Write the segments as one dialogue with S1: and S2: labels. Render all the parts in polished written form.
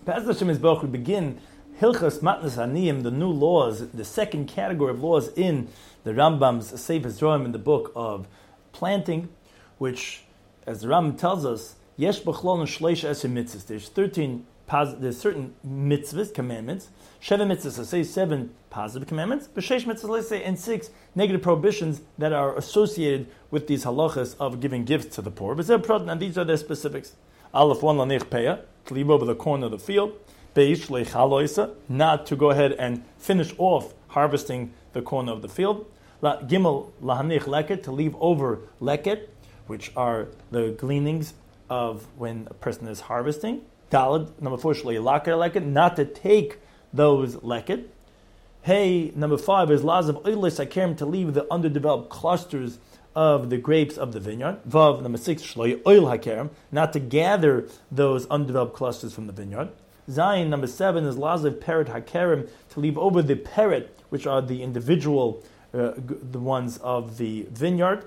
S1: Be'ez Hashem Yisborach, we begin Hilchas Matnas Aniyim, the new laws, the second category of laws in the Rambam's Sefer Zroim in the book of planting, which, as the Rambam tells us, Yesh B'chlon Shleish Esher Mitzvahs. There's certain mitzvahs, commandments. Sheva mitzvahs, let's say 7 positive commandments, but Sheish mitzvahs, let's say, and 6 negative prohibitions that are associated with these halachas of giving gifts to the poor. And these are their specifics. Aleph 1 Lanich Peah, to leave over the corner of the field. Beish Leichaloisa, not to go ahead and finish off harvesting the corner of the field. Gimel Lahanich Leket, to leave over Leket, which are the gleanings of when a person is harvesting. Daled, number 4, Shleilakar Leket, not to take those Leket. Hey, number 5 is Lazav Oilis Akerim, to leave the underdeveloped clusters of the grapes of the vineyard. Vav, number 6, Shloi Oil Hakerim, not to gather those undeveloped clusters from the vineyard. Zayin, number 7, is Lazav Peret Hakerim, to leave over the peret, which are the individual, the ones of the vineyard.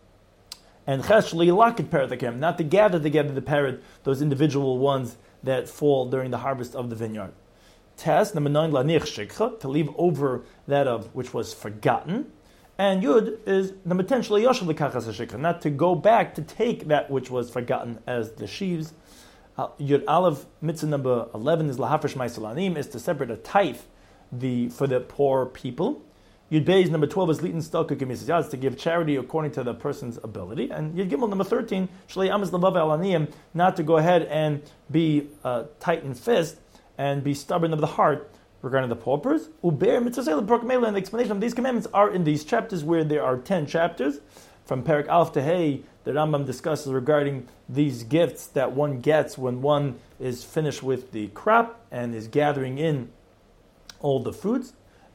S1: And Ches Shloi Lakit Peret Hakerim, not to gather together the peret, those individual ones that fall during the harvest of the vineyard. Tes, number 9, Lanich Shikcha, to leave over that of which was forgotten. And Yud is number 10, Shloi Yoshel L'Kachas HaShikcha, not to go back to take that which was forgotten as the sheaves. Yud Aleph, mitzvah number 11 is Lahafresh Ma'aseh Anim, is to separate a tithe for the poor people. Yud Beis, number 12 is Litin Stokah K'Mitzvah Yad, to give charity according to the person's ability. And Yud Gimel, number 13, Shlei Amas Lavav Al Aniyim, not to go ahead and be tight in fist and be stubborn of the heart regarding the paupers. Uber Mitzvah Proclamation, and the explanation of these commandments are in these chapters, where there are 10 chapters. From Perek Aleph to Hey, the Rambam discusses regarding these gifts that one gets when one is finished with the crop and is gathering in all the fruits.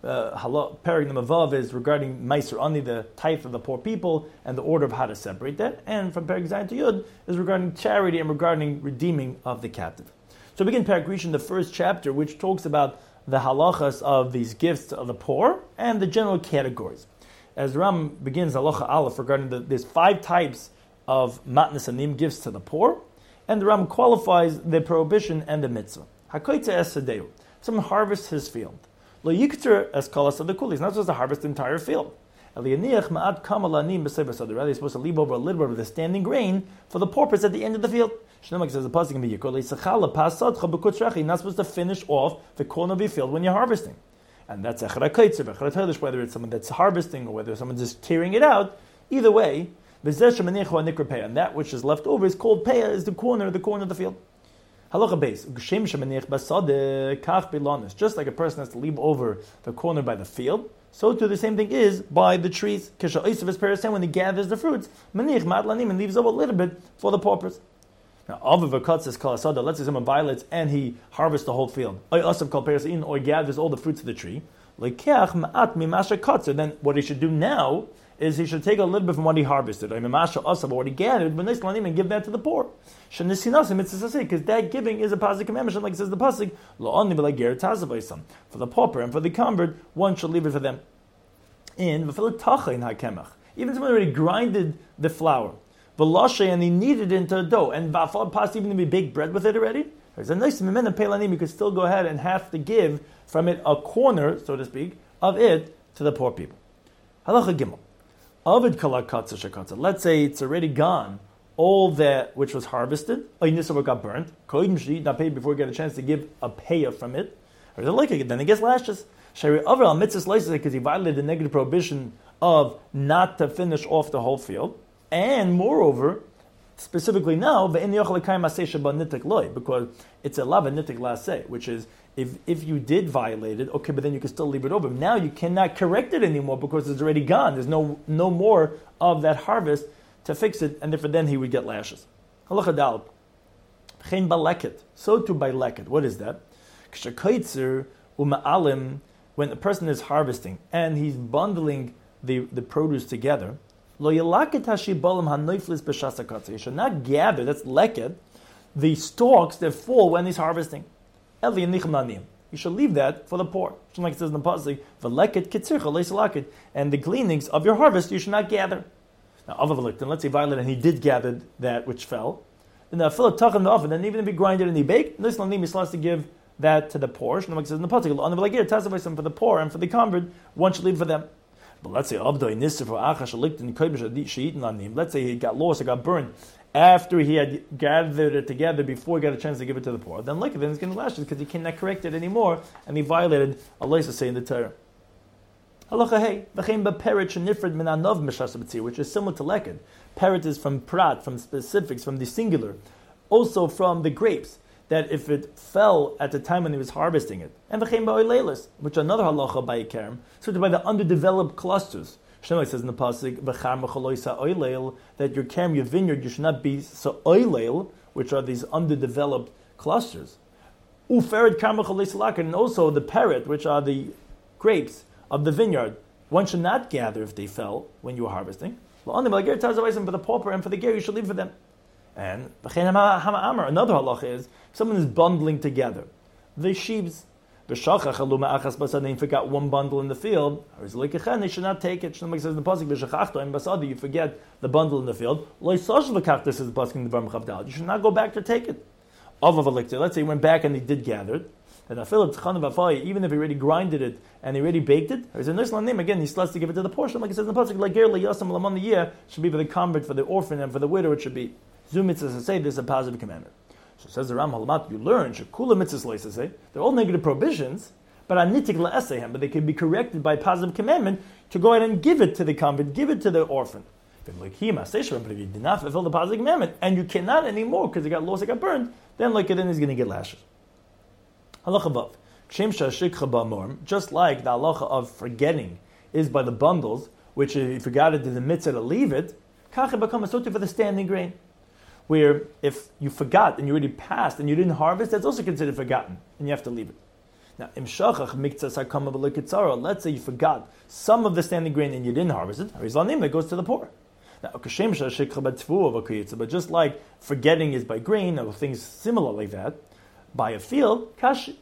S1: Perek number Vav is regarding Meiser Ani, the tithe of the poor people, and the order of how to separate that. And from Perek Zayin to Yud is regarding charity and regarding redeeming of the captive. So we begin Perek Rishon, the first chapter, which talks about the halachas of these gifts to the poor and the general categories. As Ram begins halacha Aleph regarding there's 5 types of matnas anim, gifts to the poor, and the Ram qualifies the prohibition and the mitzvah. Hakoitze es sadeu, someone harvests his field. Lo yikter es kalas of the kuli, he's not supposed to harvest the entire field. Eliyaniach ma'at kamal anim b'sever sadeu, rather he's supposed to leave over a little bit of the standing grain for the paupers at the end of the field. Shnemak says the pasuk in Vayikra, leisachala pasadcha b'kutzrachi, you're not supposed to finish off the corner of your field when you're harvesting. And that's echad ha'kaitzer, whether it's someone that's harvesting or whether someone's just tearing it out. Either way, and that which is left over is called peah, is the corner of the field. Halacha beis, just like a person has to leave over the corner by the field, so too the same thing is by the trees. When he gathers the fruits, and leaves over a little bit for the paupers. Now, let's say someone violates and he harvests the whole field, or gathers all the fruits of the tree. Then what he should do now is he should take a little bit from what he harvested, or what he gathered, and give that to the poor. Because that giving is a positive commandment, like it says the pasuk, for the pauper and for the convert, one should leave it for them. Even someone already grinded the flour, and he kneaded it into a dough, and possibly even to be baked bread with it already. There's a nice pelanim, you could still go ahead and have to give from it a corner, so to speak, of it to the poor people. Halacha Gimel. Avid kalakatza shakatza. Let's say it's already gone, all that which was harvested, or got burnt, not paid before you get a chance to give a payah from it, or then he gets lashes. Shari Avraham mitzvah slices because he violated the negative prohibition of not to finish off the whole field. And moreover, specifically now, because it's a lava nitik laseh, which is if you did violate it, okay, but then you can still leave it over. Now you cannot correct it anymore because it's already gone. There's no more of that harvest to fix it, and therefore then he would get lashes. Halacha daled. Chen baleket. So too by leket. What is that? K'shakaitzer uma'alim, when a person is harvesting and he's bundling the produce together, lo yelaket hashibalim hanoiflis b'shasakatzer. He should not gather, that's leket, the stalks that fall when he's harvesting. You should leave that for the poor. Like it says in the pasuk, "V'leket kitzircha leisalaket," and the gleanings of your harvest you should not gather. Now, let's say violent, and he did gather that which fell. then the fill tachan the oven. Then even if he grinded and he baked, this lanim is supposed to give that to the poor. Shneimar says in the pasuk, on the like here, tasavayim for the poor and for the convert, one should leave for them. But let's say Abdoi Nisr for Achash Aliktin Kodesh Sheetin Lanim. Let's say he got lost or got burned after he had gathered it together before he got a chance to give it to the poor. Then like then he's going to lash it because he cannot correct it anymore, and he violated Allah say in the Torah. Halacha hey, v'chein b'peret shenifred min anov mishas b'tzir, which is similar to leked. Peret is from prat, from specifics, from the singular, also from the grapes. That if it fell at the time when he was harvesting it, and v'chein ba'oilelis, which another halacha by Kerem, so by the underdeveloped clusters. Shneimar says in the pasuk, v'char mechaloisa oileil, that your Kerem, your vineyard, you should not be so oileil, which are these underdeveloped clusters. Uferet kar mechaloisa lakar, and also the peret, which are the grapes of the vineyard, one should not gather if they fell when you were harvesting. For the pauper and for the ger, you should leave for them. And another halacha is someone is bundling together the sheaves. They forgot one bundle in the field. They should not take it. Shneimar says in the pasuk, you forget the bundle in the field. This is the pasuk in the Chavdal. You should not go back to take it. Let's say he went back and he did gather it. And even if he already grinded it and he already baked it, there's a nice name again. He's supposed to give it to the portion, like it says in the pasuk, like ger liyasam lamon the year should be for the convert, for the orphan, and for the widow. It should be zumitzvah to say this is a positive commandment. So says the Ram Halamat, you learn shekula mitzvahs to say they're all negative prohibitions, but anitik la'esehem, but they can be corrected by positive commandment to go ahead and give it to the convert, give it to the orphan. But if you did not fulfill the positive commandment and you cannot anymore because it got lost, it got burned, then like it then he's going to get lashes. Halacha vav. Just like the halacha of forgetting is by the bundles, which if you forgot it in the mitzvah to leave it, kach become a sota for the standing grain. Where if you forgot and you already passed and you didn't harvest, that's also considered forgotten, and you have to leave it. Now, let's say you forgot some of the standing grain and you didn't harvest it, it goes to the poor. Now, but just like forgetting is by grain or things similar like that, by a field, so too,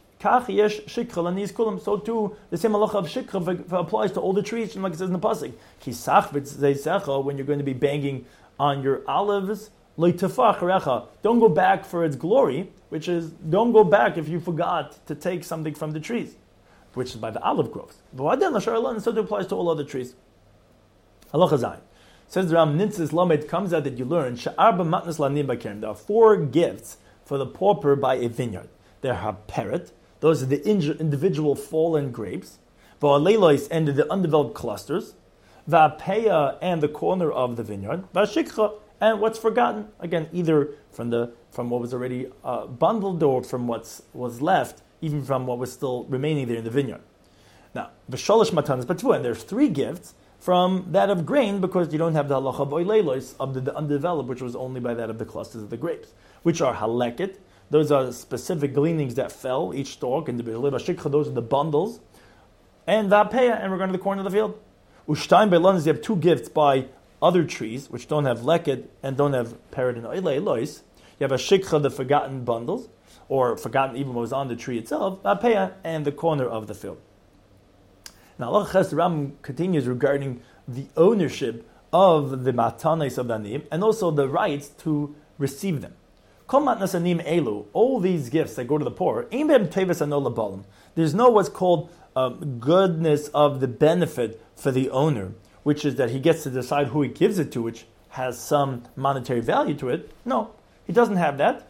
S1: the same halacha of shikra applies to all the trees, like it says in the pasuk. When you're going to be banging on your olives, don't go back for its glory, which is, don't go back if you forgot to take something from the trees, which is by the olive groves. And so it applies to all other trees. Halacha zayin. Says the Ram, Nintzis Lamed comes out that you learn, there are 4 gifts for the pauper by a vineyard. There are peret, those are the individual fallen grapes, va'aleilos, and the undeveloped clusters, va'peya, and the corner of the vineyard, va'shikcha, and what's forgotten, again, either from what was already bundled or from what was left, even from what was still remaining there in the vineyard. Now, v'sholosh matanas b'tvu, and there's 3 gifts from that of grain, because you don't have the halacha b'oileilos of the undeveloped, which was only by that of the clusters of the grapes, which are haleket. Those are specific gleanings that fell, each stalk, and the shikcha, those are the bundles, and va'peya, and we're going to the corner of the field. Ushtaim be'lonis, you have 2 gifts by other trees, which don't have leket and don't have peret and oileilos. You have a shikcha, the forgotten bundles, or forgotten even what was on the tree itself, va'peya, and the corner of the field. Now, Allah Ches Ram continues regarding the ownership of the matanos of the aniyim, and also the rights to receive them. All these gifts that go to the poor, there's no what's called goodness of the benefit for the owner, which is that he gets to decide who he gives it to, which has some monetary value to it. No, he doesn't have that.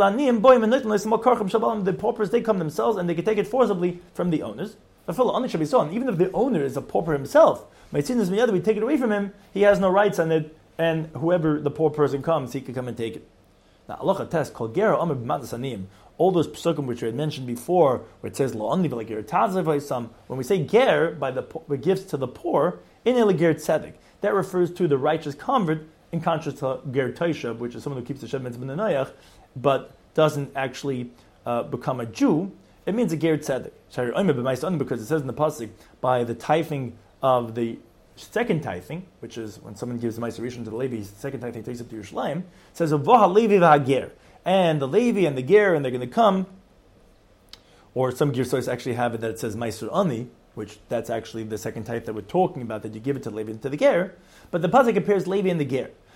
S1: The paupers, they come themselves and they can take it forcibly from the owners. And even if the owner is a pauper himself, we take it away from him, he has no rights on it, and whoever the poor person comes, he can come and take it. Now, Allah test called Gera Amr b'Matnas all those psukim which we had mentioned before, where it says La'onni v'Legir Tazavayisam, when we say Ger by the gifts to the poor, in Elegir Tzedek, that refers to the righteous convert, in contrast to Ger Taishav, which is someone who keeps the Shem Mitzvah Nenayach, but doesn't actually become a Jew. It means a Ger Tzedek. Because it says in the pasuk by the tithing of the second tithing, which is when someone gives the Meiser Rishon to the Levi, his second tithing takes it to Yerushalayim, it says V'ha Levi v'Hager, and the Levi and the Ger, and they're going to come. Or some Girsos actually have it that it says Meiser Ani, which that's actually the second tithe that we're talking about, that you give it to the Levi and to the Ger. But the pasuk compares Levi and the Ger.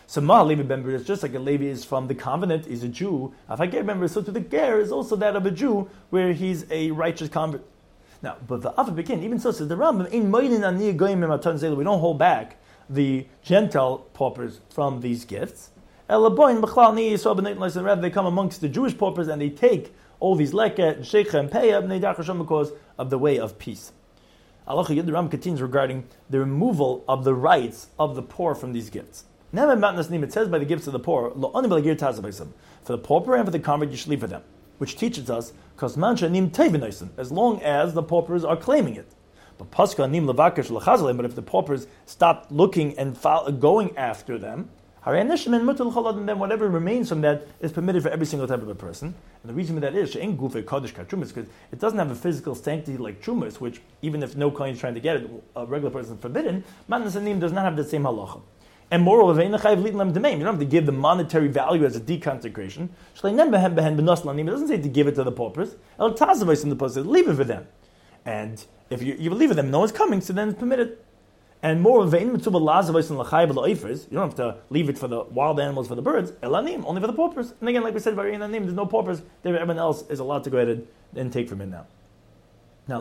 S1: So Ma Levi ben Beris, just like a Levi is from the covenant, is a Jew. If I get member, so to the ger is also that of a Jew, where he's a righteous convert. Now, but the Alpha begin, even so says the Rambam, we don't hold back the Gentile paupers from these gifts. Rather, they come amongst the Jewish paupers and they take all these leket, sheikha, and peya, because of the way of peace. Allah the Rambam continues regarding the removal of the rights of the poor from these gifts. It says by the gifts of the poor, for the pauper and for the convert you should leave for them, which teaches us, as long as the paupers are claiming it. But if the paupers stop looking and going after them, then whatever remains from that is permitted for every single type of a person. And the reason for that is because it doesn't have a physical sanctity like trumas, which even if no kohen is trying to get it, a regular person is forbidden. Matnas anim does not have the same halacha. And moreover, you don't have to give the monetary value as a deconsecration. It doesn't say to give it to the paupers. Leave it for them. And if you leave it for them, no one's coming, so then it's permitted. And moreover, you don't have to leave it for the wild animals, for the birds, only for the paupers. And again, like we said, there's no paupers, everyone else is allowed to go ahead and take from it now. Now,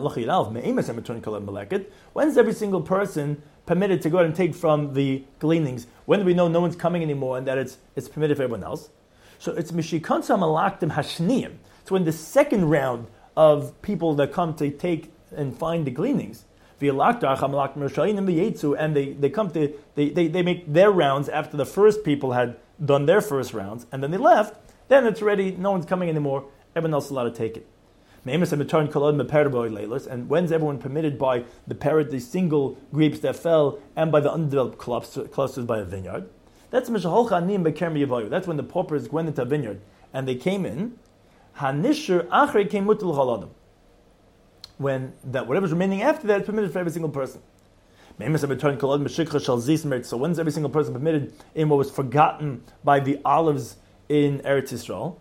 S1: when's every single person permitted to go ahead and take from the gleanings? When do we know no one's coming anymore and that it's permitted for everyone else? So it's Mishikansa Malaktim Hashniyim. It's when the second round of people that come to take and find the gleanings, and they make their rounds after the first people had done their first rounds, and then they left, then it's ready, no one's coming anymore, everyone else is allowed to take it. And when's everyone permitted by the parrot, the single grapes that fell, and by the undeveloped clusters by a vineyard? That's when the paupers went into a vineyard, and they came in, when that whatever's remaining after that is permitted for every single person. So when's every single person permitted in what was forgotten by the olives in Eretz Yisrael?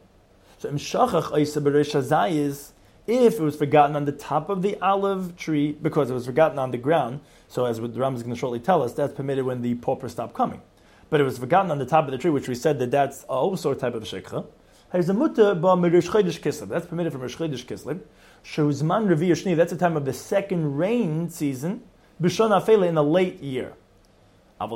S1: So if it was forgotten on the top of the olive tree because it was forgotten on the ground, so as the Rambam is going to shortly tell us, that's permitted when the pauper stopped coming. But it was forgotten on the top of the tree, which we said that's also a type of shikha. That's permitted from Rosh Chodesh Kislev. That's the time of the second rain season, in a late year. Like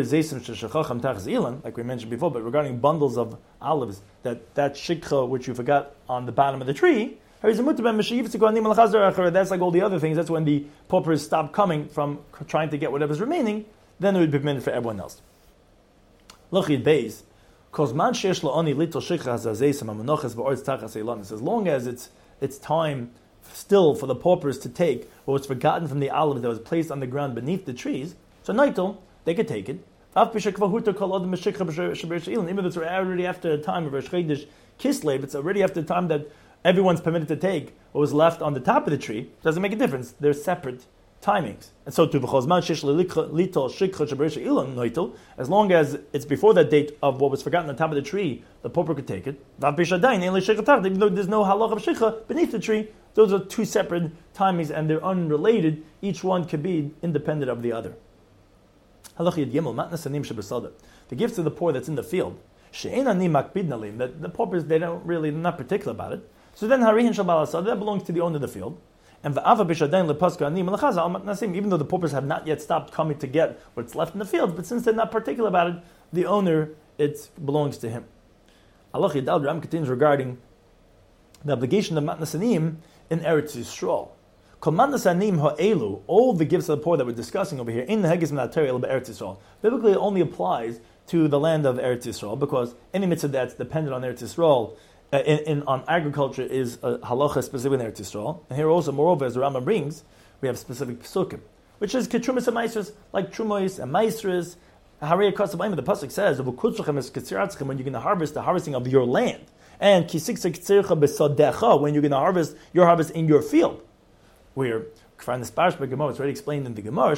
S1: we mentioned before, but regarding bundles of olives, that shikha which you forgot on the bottom of the tree, that's like all the other things. That's when the paupers stop coming from trying to get whatever's remaining, then it would be permitted for everyone else. As long as it's time still for the paupers to take what was forgotten from the olive that was placed on the ground beneath the trees, so Naitel, they could take it. Even though it's already after the time of Rosh Chodesh Kislev, it's already after the time that everyone's permitted to take what was left on the top of the tree. Doesn't make a difference. They're separate timings. And so too, as long as it's before that date of what was forgotten on the top of the tree, the pauper could take it. Even though there's no halach of shikha beneath the tree, those are two separate timings and they're unrelated. Each one could be independent of the other. The gifts of the poor that's in the field, that the paupers, they're not particular about it. So then that belongs to the owner of the field. And even though the paupers have not yet stopped coming to get what's left in the field, but since they're not particular about it, the owner, it belongs to him. Allah Ram continues regarding the obligation of Matnas Anim in Eretz Yisrael. All the gifts of the poor that we're discussing over here in the Hegis Minatari Eretz Yisrael, biblically it only applies to the land of Eretz Yisrael, because any mitzvah that's dependent on Eretz Yisrael, on agriculture, is a halacha specific in Eretz Yisrael. And here also, moreover, as the Rambam brings, we have specific pesukim, which is ketrumas and maestras, like trumois and maestras. The pasuk says, when you're going to harvest, the harvesting of your land, and when you're going to harvest your harvest in your field. Where it's already explained in the Gemara,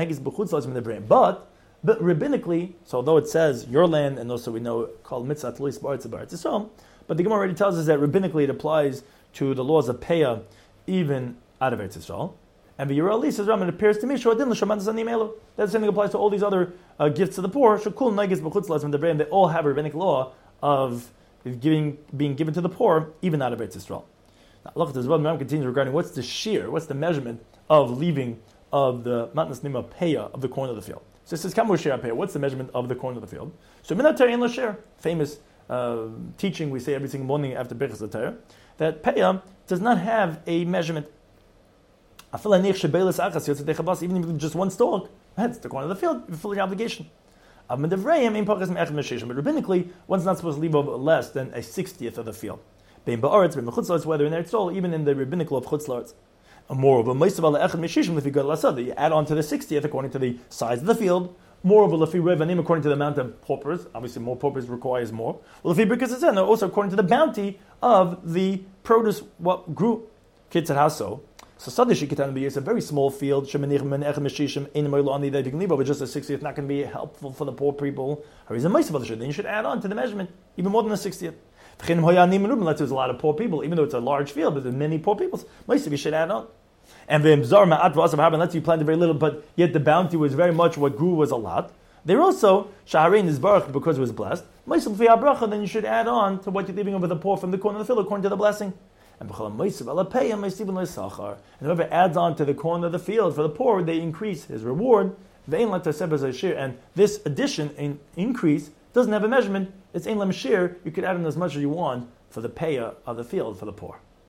S1: but rabbinically, so although it says your land, and also we know called mitzvah tluis b'aretz Yisrael, but the Gemara already tells us that rabbinically it applies to the laws of Peah even out of Eretz Yisrael. And the Yerali says, Ram, it appears to me, that the same thing applies to all these other gifts to the poor. They all have a rabbinic law of being given to the poor, even out of Eretz Yisrael. Now, look, the Ram continues regarding what's the shear, what's the measurement of leaving of the matnas nima peya of the corn of the field. So it says, Kamu shir peya, what's the measurement of the corn of the field? So minatari in l'sher, famous teaching we say every single morning after Birchas L'Torah, that peya does not have a measurement. Even if just one stalk, that's the corner of the field, you fulfill your obligation. But rabbinically, one's not supposed to leave over less than a 60th of the field. Whether in Eretz Yisrael, even in the rabbinical of Chutz La'aretz. Moreover, if you go to you add on to the 60th according to the size of the field. Moreover, according to the amount of paupers, obviously more paupers requires more. Well, also according to the bounty of the produce, what grew. Kids at Hasso. So Sadish Kitan is a very small field. That you can leave over just a 60th, not going to be helpful for the poor people. Then you should add on to the measurement, even more than a 60th. There's a lot of poor people, even though it's a large field, but there's many poor people. Most of you should add on. And let's say you planted very little, but yet the bounty was very much what grew was a lot. They're also Shaharein is baruch because it was blessed. Then you should add on to what you're leaving over the poor from the corner of the field according to the blessing. And whoever adds on to the corner of the field for the poor, they increase his reward. And this addition and increase doesn't have a measurement. It's ein lam shir. You could add in as much as you want for the payah of the field for the poor.